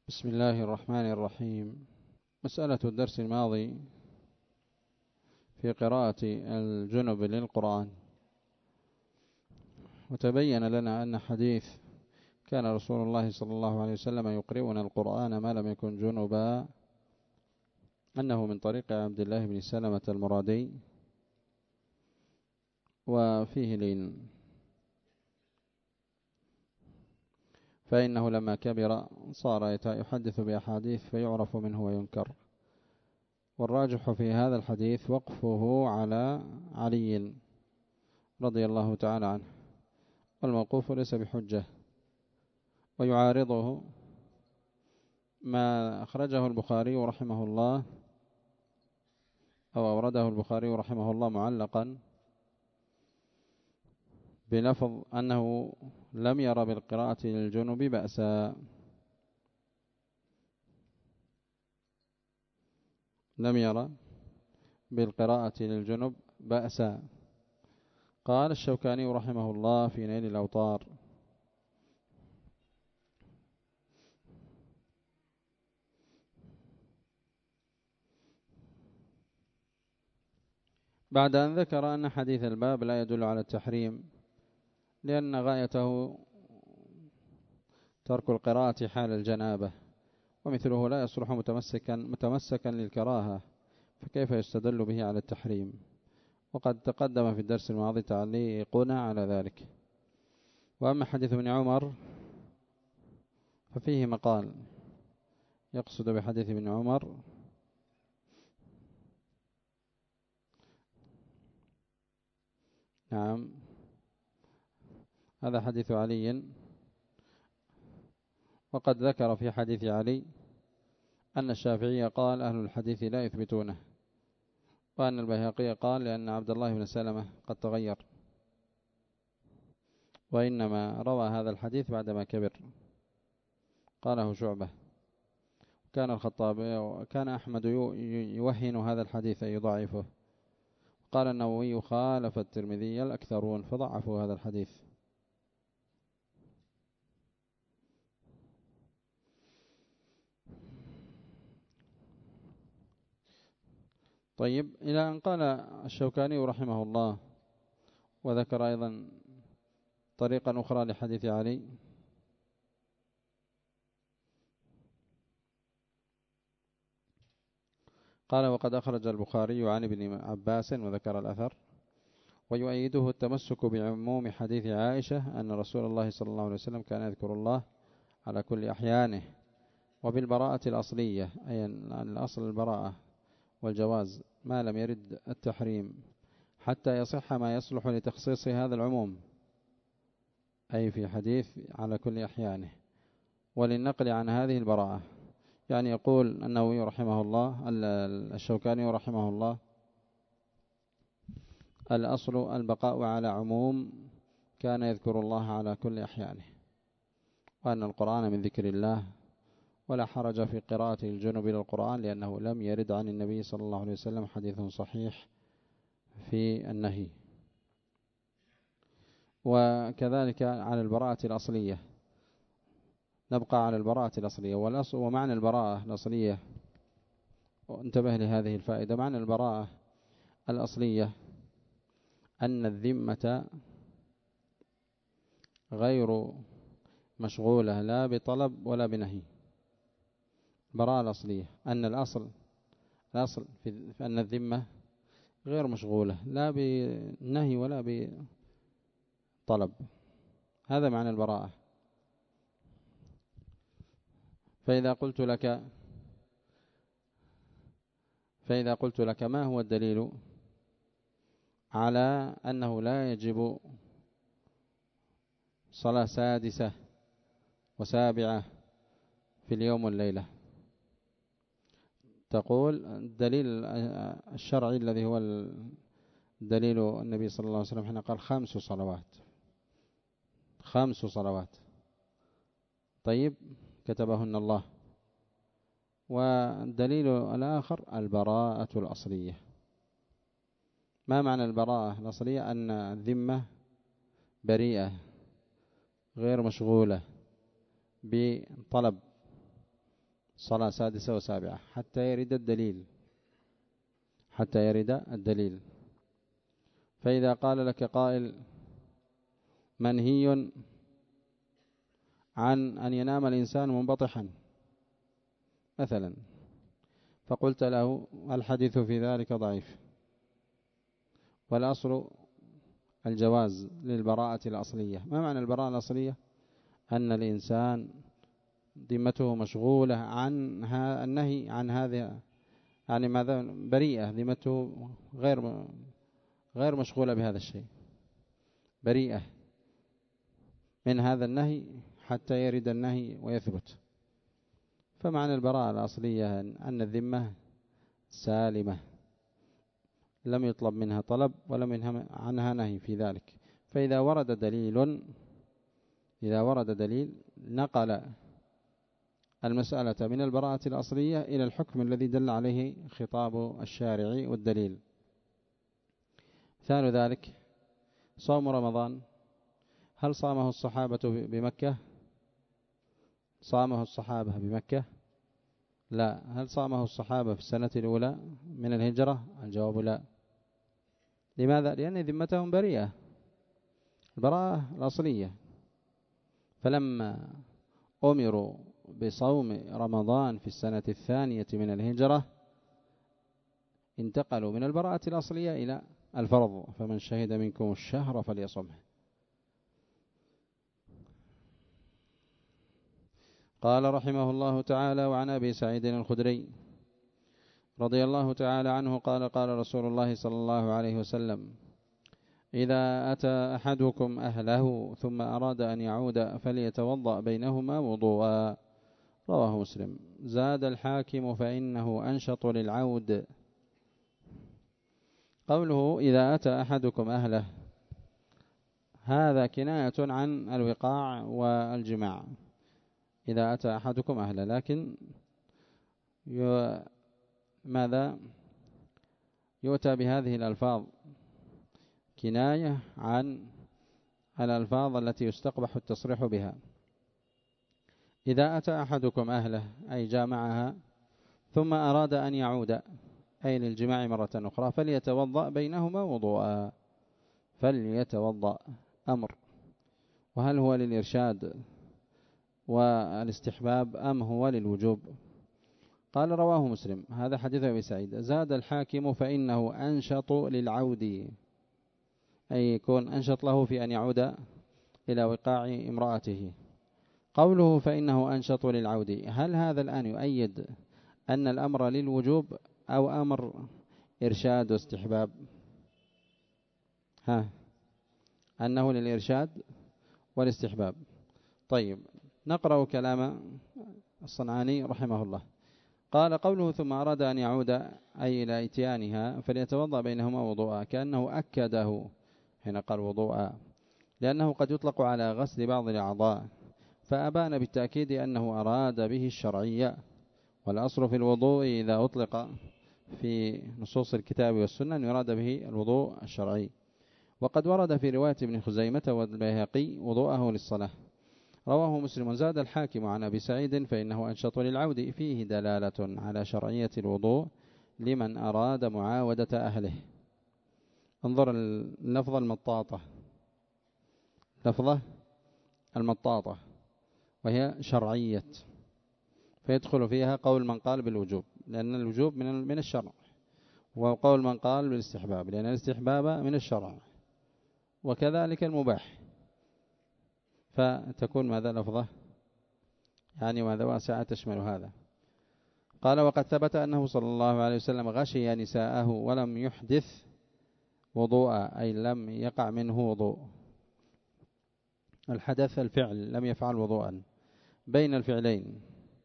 بسم الله الرحمن الرحيم. مسألة الدرس الماضي في قراءة الجنب للقرآن، وتبين لنا أن حديث كان رسول الله صلى الله عليه وسلم يقرئنا القرآن ما لم يكن جنبا أنه من طريق عبد الله بن سلمة المرادي، وفيه لين، فإنه لما كبر صار يحدث بأحاديث فيعرف منه وينكر، والراجح في هذا الحديث وقفه على علي رضي الله تعالى عنه، والموقوف ليس بحجة. ويعارضه ما أخرجه البخاري رحمه الله، أو أورده البخاري رحمه الله معلقا بلفظ أنه لم ير بالقراءة للجنب بأسا. لم ير بالقراءة للجنب بأسا. قال الشوكاني رحمه الله في نيل الأوطار: بعد أن ذكر أن حديث الباب لا يدل على التحريم، لأن غايته ترك القراءة حال الجنابة، ومثله لا يصلح متمسكا للكراهة، فكيف يستدل به على التحريم؟ وقد تقدم في الدرس الماضي تعليقنا على ذلك. وأما حديث ابن عمر ففيه مقال، يقصد بحديث ابن عمر نعم هذا حديث علي، وقد ذكر في حديث علي أن الشافعي قال أهل الحديث لا يثبتونه، وأن البيهقي قال لأن عبد الله بن سلمة قد تغير، وإنما روى هذا الحديث بعدما كبر. قاله شعبة. كان الخطابي وكان أحمد يوهن هذا الحديث أي يضعفه. قال النووي خالف الترمذي الأكثرون فضعفوا هذا الحديث. طيب، إلى أن قال الشوكاني رحمه الله، وذكر أيضا طريقا أخرى لحديث علي: قال وقد أخرج البخاري عن ابن عباس وذكر الأثر، ويؤيده التمسك بعموم حديث عائشة أن رسول الله صلى الله عليه وسلم كان يذكر الله على كل أحيانه، وبالبراءة الأصلية، أي الأصل البراءة والجواز ما لم يرد التحريم، حتى يصح ما يصلح لتخصيص هذا العموم، أي في حديث على كل أحيانه، وللنقل عن هذه البراءة. يعني يقول النووي رحمه الله، الشوكاني رحمه الله: الأصل البقاء على عموم كان يذكر الله على كل أحيانه، وأن القرآن من ذكر الله، ولا حرج في قراءة الجنب للقرآن، لأنه لم يرد عن النبي صلى الله عليه وسلم حديث صحيح في النهي. وكذلك على البراءة الأصلية، نبقى على البراءة الأصلية. ومعنى البراءة الأصلية، وانتبه لهذه الفائدة، معنى البراءة الأصلية أن الذمة غير مشغولة لا بطلب ولا بنهي. براءة الأصلية أن الأصل في أن الذمة غير مشغولة لا بنهي ولا بطلب. هذا معنى البراءة. فإذا قلت لك ما هو الدليل على أنه لا يجب صلاة سادسة وسابعة في اليوم والليلة؟ تقول الدليل الشرعي الذي هو دليل النبي صلى الله عليه وسلم حين قال 5 صلوات. 5 صلوات. طيب، كتبهن الله. والدليل الآخر البراءة الأصلية. ما معنى البراءة الأصلية؟ أن الذمة بريئة غير مشغولة بطلب صلاة سادسة وسابعة حتى يرد الدليل، حتى يرد الدليل. فإذا قال لك قائل منهي عن أن ينام الإنسان منبطحا مثلا، فقلت له الحديث في ذلك ضعيف، والأصل الجواز للبراءة الأصلية. ما معنى البراءة الأصلية؟ أن الإنسان ذمته مشغولة عن النهي عن هذا، يعني ماذا؟ بريئة، ذمته غير مشغولة بهذا الشيء، بريئة من هذا النهي حتى يرد النهي ويثبت. فمعنى البراءة الأصلية أن الذمة سالمة، لم يطلب منها طلب ولم عنها نهي في ذلك. فإذا ورد دليل نقل المسألة من البراءة الأصلية إلى الحكم الذي دل عليه خطاب الشارع والدليل. مثال ذلك صوم رمضان، هل صامه الصحابة بمكة؟ صامه الصحابة بمكة؟ لا. هل صامه الصحابة في السنة الأولى من الهجرة؟ الجواب لا. لماذا؟ لأن ذمتهم بريئة، البراءة الأصلية. فلما أمروا بصوم رمضان في السنة الثانية من الهجرة انتقلوا من البراءة الأصلية إلى الفرض، فمن شهد منكم الشهر فليصمه. قال رحمه الله تعالى: وعن أبي سعيد الخدري رضي الله تعالى عنه قال: قال رسول الله صلى الله عليه وسلم: إذا أتى أحدكم أهله ثم أراد أن يعود فليتوضأ بينهما وضوءا. رواه مسلم. زاد الحاكم فإنه أنشط للعود. قوله إذا أتى أحدكم أهله هذا كناية عن الوقاع والجماع، إذا أتى أحدكم أهله، لكن ماذا يؤتى بهذه الألفاظ؟ كناية عن الألفاظ التي يستقبح التصريح بها. إذا أتى أحدكم أهله أي جامعها، ثم أراد أن يعود أي للجماع مرة أخرى، فليتوضأ بينهما وضوءا. فليتوضأ أمر، وهل هو للإرشاد والاستحباب أم هو للوجوب؟ قال رواه مسلم. هذا حديث أبي سعيد. زاد الحاكم فإنه أنشط للعود، أي يكون أنشط له في أن يعود إلى وقاع امرأته. قوله فإنه أنشط للعود، هل هذا الآن يؤيد أن الأمر للوجوب أو أمر إرشاد واستحباب؟ أنه للإرشاد والاستحباب. طيب، نقرأ كلام الصنعاني رحمه الله. قال: قوله ثم أراد أن يعود أي إلى إتيانها فليتوضأ بينهما وضوءا، كأنه أكده حين قال وضوءا، لأنه قد يطلق على غسل بعض الأعضاء، فأبان بالتأكيد أنه أراد به الشرعية. والأصل في الوضوء إذا أطلق في نصوص الكتاب والسنة يراد به الوضوء الشرعي. وقد ورد في رواية ابن خزيمة والبيهقي وضوءه للصلاة. رواه مسلم. زاد الحاكم عن أبي سعيد فإنه أنشط للعود، فيه دلالة على شرعية الوضوء لمن أراد معاودة أهله. انظر اللفظة المطاطة، لفظة المطاطة، وهي شرعية، فيدخل فيها قول من قال بالوجوب، لأن الوجوب من الشرع، وقول من قال بالاستحباب، لأن الاستحباب من الشرع، وكذلك المباح، فتكون ماذا لفظة يعني ماذا واسعة تشمل هذا. قال: وقد ثبت أنه صلى الله عليه وسلم غشي نساءه ولم يحدث وضوءا، أي لم يقع منه وضوء. الحدث الفعل، لم يفعل وضوءا بين الفعلين.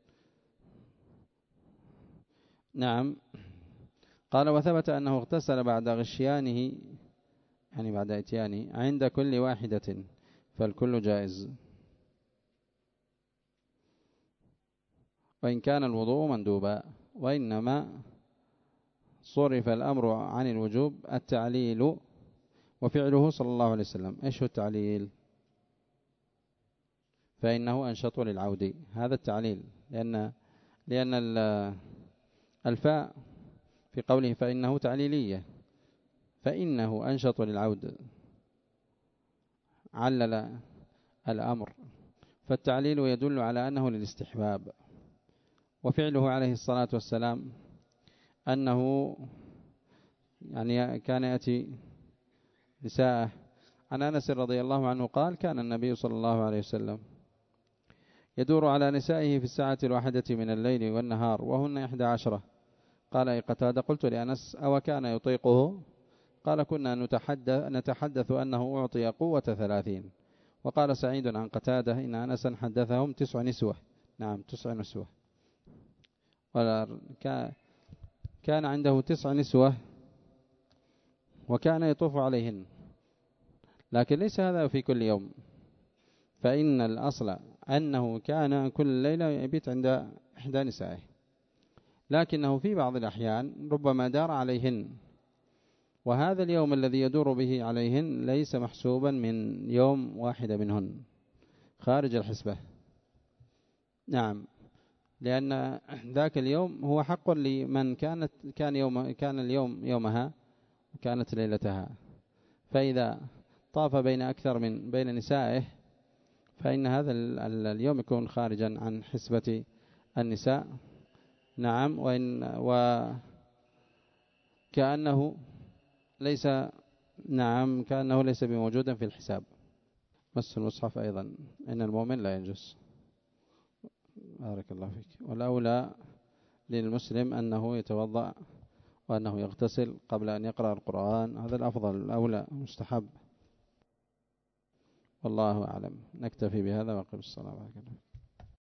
نعم. قال: وثبت أنه اغتسل بعد غشيانه، يعني بعد اتيانه، عند كل واحدة، فالكل جائز، وإن كان الوضوء مندوبا. وإنما صرف الأمر عن الوجوب التعليل وفعله صلى الله عليه وسلم. إيش هو التعليل؟ فإنه أنشط للعود، هذا التعليل، لأن لأن الفاء في قوله فإنه تعليلية، فإنه أنشط للعود، علل الأمر، فالتعليل يدل على أنه للاستحباب. وفعله عليه الصلاة والسلام أنه يعني كان يأتي نساءه. عن أنس رضي الله عنه قال كان النبي صلى الله عليه وسلم يدور على نسائه في الساعة الواحدة من الليل والنهار وهن 11. قال أي قتادة قلت لأنس أو كان يطيقه؟ قال كنا نتحدث أنه أعطي قوة 30. وقال سعيد عن قتادة إن أنسا حدثهم 9 نسوة. نعم 9 نسوة. كان عنده 9 نسوة وكان يطوف عليهن، لكن ليس هذا في كل يوم، فإن الأصل أنه كان كل ليلة يبيت عند إحدى نسائه، لكنه في بعض الأحيان ربما دار عليهن، وهذا اليوم الذي يدور به عليهن ليس محسوبا من يوم واحد منهن، خارج الحسبة. نعم، لأن ذاك اليوم هو حق لمن كان اليوم يومها وكانت ليلتها، فإذا طاف بين أكثر من بين نسائه فإن هذا اليوم يكون خارجا عن حسبة النساء. نعم، وكأنه ليس كأنه ليس بموجودا في الحساب. مس المصحف أيضا، إن المؤمن لا ينجس. بارك الله فيك. والأولى للمسلم أنه يتوضأ وأنه يغتسل قبل أن يقرأ القرآن، هذا الأفضل، الأولى، مستحب. والله أعلم. نكتفي بهذا وأقم الصلاة.